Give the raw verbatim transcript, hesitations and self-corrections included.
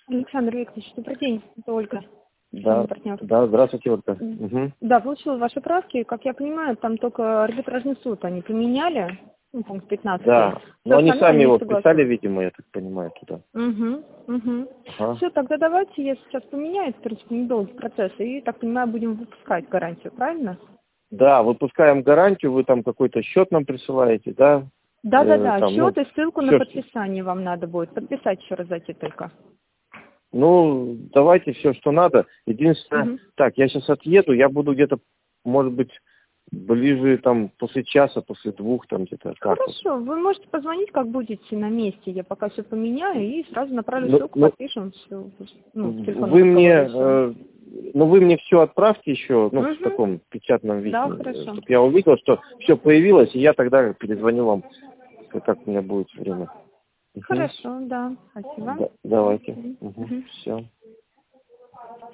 Александр Викторович, добрый день, это Ольга. Да, партнер. да, здравствуйте, Ольга. Угу. Да, получила ваши правки. Как я понимаю, там только арбитражный суд они поменяли, ну, пункт пятнадцать. Да, но они сами его вписали, видимо, я так понимаю, туда. Угу, угу. Ага. Все, тогда давайте, я сейчас поменяю, в принципе, недолгий процесс, и, так понимаю, будем выпускать гарантию, правильно? Да, выпускаем гарантию, вы там какой-то счет нам присылаете, да? Да-да-да, э, там, счет ну, и ссылку все, на подписание вам надо будет. Подписать еще раз зайти только. Ну, давайте все, что надо. Единственное, Угу. так, я сейчас отъеду, я буду где-то, может быть, ближе там после часа, после двух, там где-то. Хорошо, вы можете позвонить, как будете на месте. Я пока все поменяю и сразу направлю ну, ссылку, ну, подпишем все. Ну, вы мне, э, ну вы мне все отправьте еще, ну, угу. в таком печатном виде, Да, хорошо. чтобы я увидел, что все появилось, и я тогда перезвоню вам, как у меня будет время. Хорошо, да. Спасибо. Да, давайте. Угу. Угу. Все.